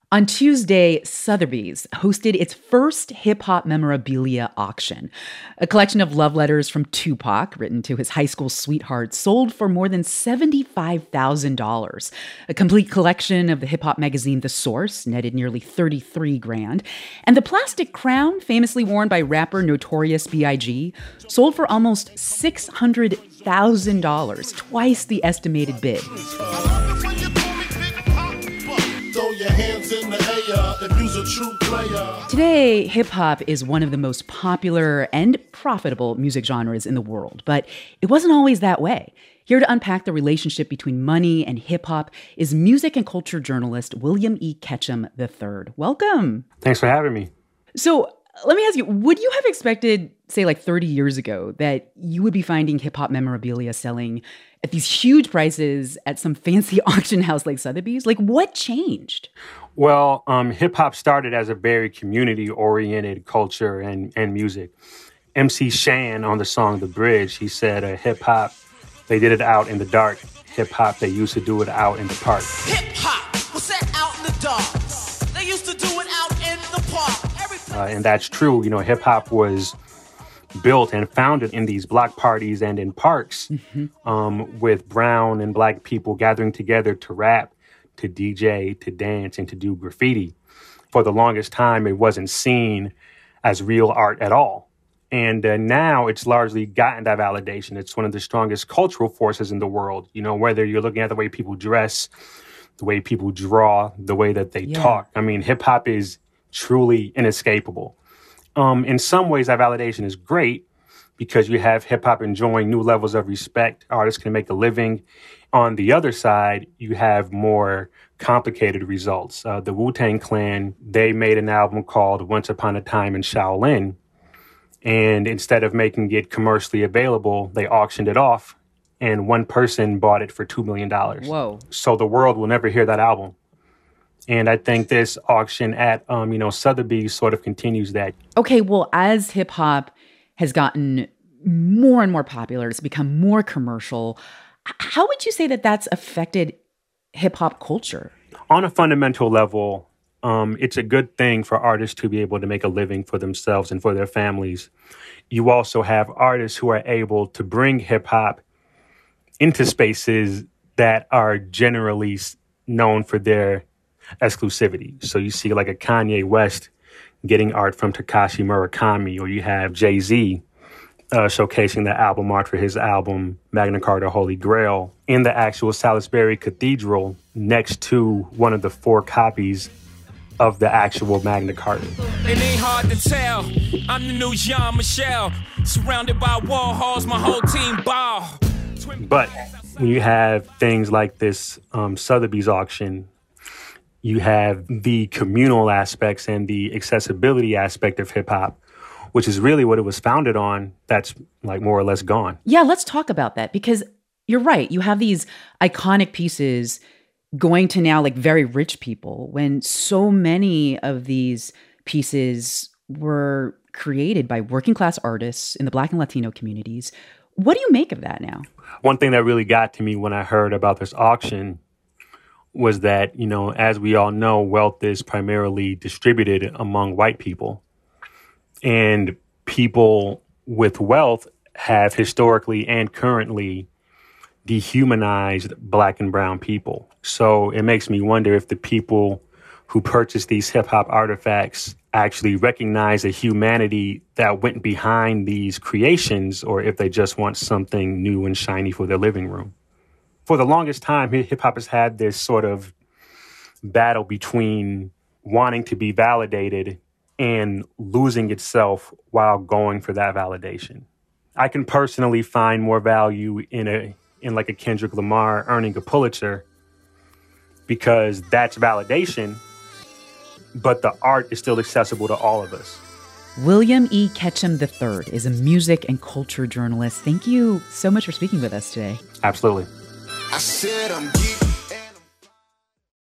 On Tuesday, Sotheby's hosted its first hip-hop memorabilia auction. A collection of love letters from Tupac, written to his high school sweetheart, sold for more than $75,000. A complete collection of the hip-hop magazine The Source netted nearly $33,000. And the plastic crown, famously worn by rapper Notorious B.I.G., sold for almost $600,000, twice the estimated bid. Today, hip-hop is one of the most popular and profitable music genres in the world, but it wasn't always that way. Here to unpack the relationship between money and hip-hop is music and culture journalist William E. Ketchum III. Welcome. Thanks for having me. So let me ask you, would you have expected, say, like 30 years ago, that you would be finding hip-hop memorabilia selling at these huge prices at some fancy auction house like Sotheby's? Like, what changed? Well, hip-hop started as a very community-oriented culture and music. MC Shan on the song The Bridge, he said, hip-hop, they did it out in the dark. Hip-hop, they used to do it out in the park. Hip-hop was set out in the dark. They used to do it out in the park. And that's true. You know, hip-hop was built and founded in these block parties and in parks with brown and black people gathering together to rap, to DJ, to dance, and to do graffiti. For the longest time, it wasn't seen as real art at all. And now it's largely gotten that validation. It's one of the strongest cultural forces in the world. You know, whether you're looking at the way people dress, the way people draw, the way that they talk. I mean, hip hop is truly inescapable. In some ways, that validation is great because you have hip hop enjoying new levels of respect. Artists can make a living. On the other side, you have more complicated results. The Wu-Tang Clan, they made an album called Once Upon a Time in Shaolin. And instead of making it commercially available, they auctioned it off. And one person bought it for $2 million. Whoa. So the world will never hear that album. And I think this auction at, Sotheby's sort of continues that. Okay, well, as hip-hop has gotten more and more popular, it's become more commercial, how would you say that that's affected hip-hop culture? On a fundamental level, it's a good thing for artists to be able to make a living for themselves and for their families. You also have artists who are able to bring hip-hop into spaces that are generally known for their exclusivity. So you see like a Kanye West getting art from Takashi Murakami, or you have Jay-Z showcasing the album art for his album Magna Carta Holy Grail in the actual Salisbury Cathedral next to one of the 4 copies of the actual Magna Carta. It ain't hard to tell. I'm the new Jean-Michel. Surrounded by wall halls, my whole team ball. But when you have things like this Sotheby's auction, you have the communal aspects and the accessibility aspect of hip hop, which is really what it was founded on, that's like more or less gone. Yeah, let's talk about that, because you're right. You have these iconic pieces going to now like very rich people when so many of these pieces were created by working class artists in the Black and Latino communities. What do you make of that now? One thing that really got to me when I heard about this auction was that, you know, as we all know, wealth is primarily distributed among white people. And people with wealth have historically and currently dehumanized Black and brown people. So it makes me wonder if the people who purchase these hip hop artifacts actually recognize a humanity that went behind these creations, or if they just want something new and shiny for their living room. For the longest time, hip hop has had this sort of battle between wanting to be validated and losing itself while going for that validation. I can personally find more value in like a Kendrick Lamar earning a Pulitzer because that's validation, but the art is still accessible to all of us. William E. Ketchum III is a music and culture journalist. Thank you so much for speaking with us today. Absolutely. I said I'm geek.